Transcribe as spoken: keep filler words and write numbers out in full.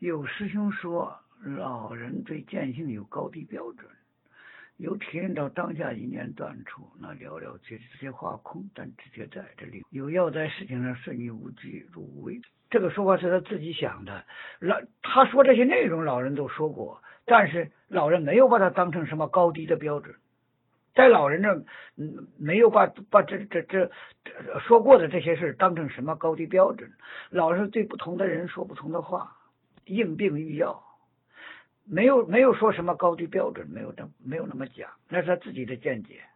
有师兄说，老人对见性有高低标准，有体验到当下一念断处，那了了却这些话空，但直接在这里有要在事情上顺应无惧入无为。这个说法是他自己想的，老他说这些内容老人都说过，但是老人没有把它当成什么高低的标准，在老人这嗯没有把把这这这这说过的这些事当成什么高低标准，老是对不同的人说不同的话，应病喻药，没有没有说什么高低标准，没有这没有那么讲，那是他自己的见解。